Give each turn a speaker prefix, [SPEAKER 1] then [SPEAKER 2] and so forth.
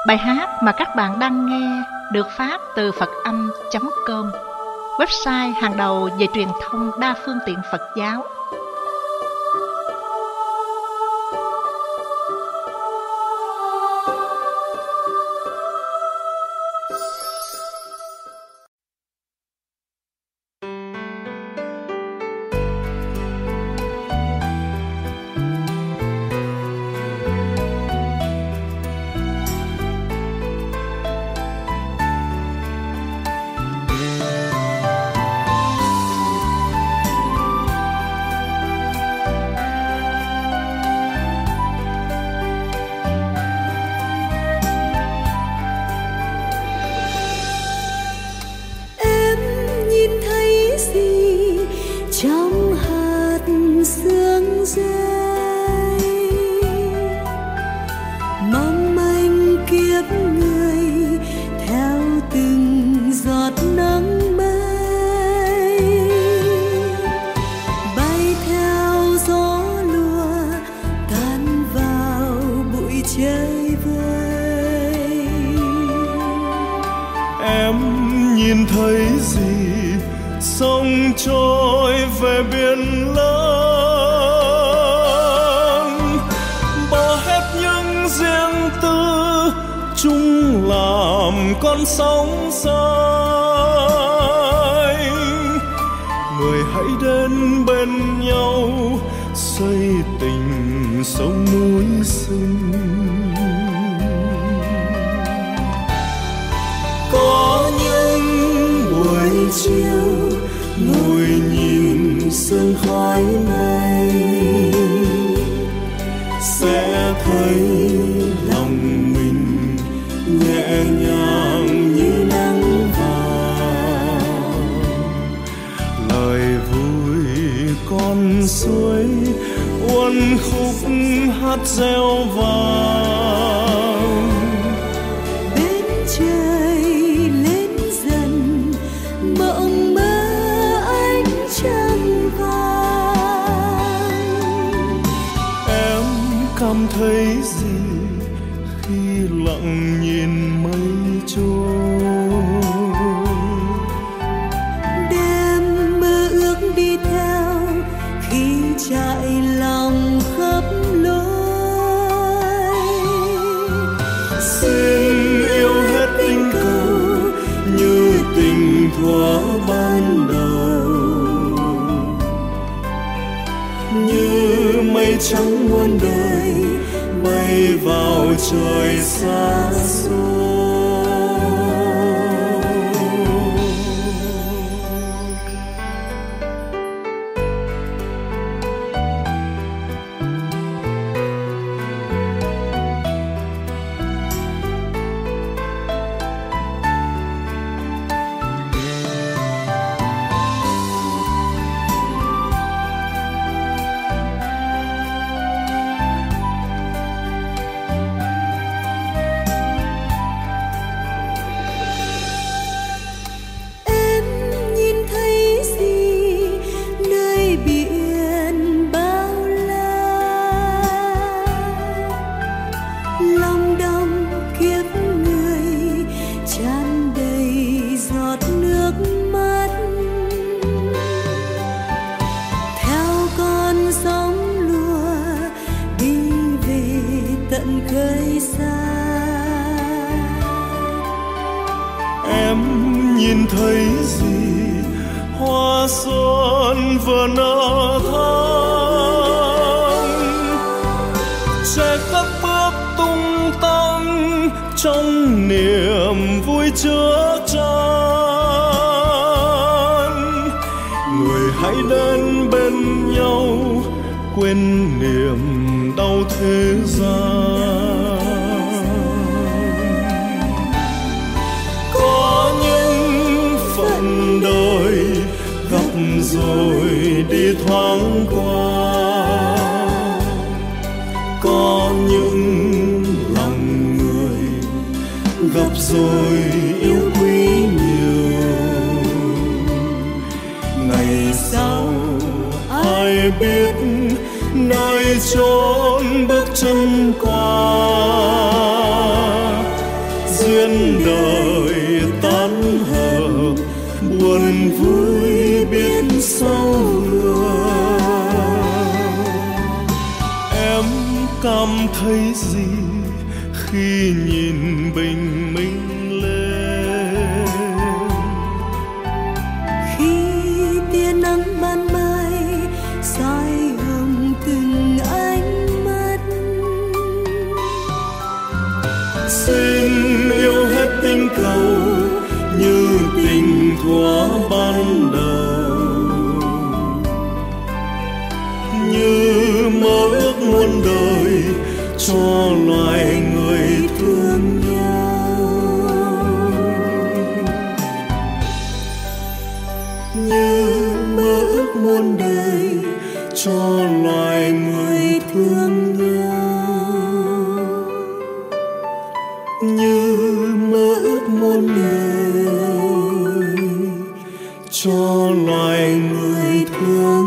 [SPEAKER 1] Bài hát mà các bạn đang nghe được phát từ Phật-âm.com, website hàng đầu về truyền thông đa phương tiện Phật giáo.
[SPEAKER 2] Nhìn thấy gì sông trôi về biển lớn, bỏ hết những riêng tư chung làm con sóng dài. Người hãy đến bên nhau xây tình sông núi xinh. Có những buổi chiều ngồi nhìn sương khói mây, sẽ thấy lòng mình nhẹ nhàng như nắng vàng. Lời vui con suối uốn khúc hát reo vang.
[SPEAKER 3] Bên trời lên dần mộng mơ ánh trăng vàng.
[SPEAKER 2] Em cảm thấy gì khi lặng nhìn mây trôi?
[SPEAKER 3] Đêm mơ ước đi theo khi trải lòng khắp lối.
[SPEAKER 2] Xin yêu hết tình cầu như tình thuở ban đầu, như mây trắng muôn đời bay vào trời xa xôi. Em nhìn thấy gì hoa xuân vừa nở thắm, trẻ các bước tung tăng trong niềm vui chứa chan. Người hãy đến bên nhau quên niềm đau thế gian. Gặp rồi đi thoáng qua, có những lòng người gặp rồi yêu quý nhiều. Ngày sau ai biết nơi chốn bước chân qua, đời tan hợp, buồn vui biết sau người. Em cảm thấy gì khi nhìn bình minh lên?
[SPEAKER 3] Khi tia nắng ban mai soi hồng từng ánh mắt,
[SPEAKER 2] xin yêu hết tình cầu như tình thuở ban đầu, như mơ ước muôn đời cho loài người thương nhau, như mơ ước muôn đời cho loài người thương nhau, như mơ ước muôn đời cho loài người thương.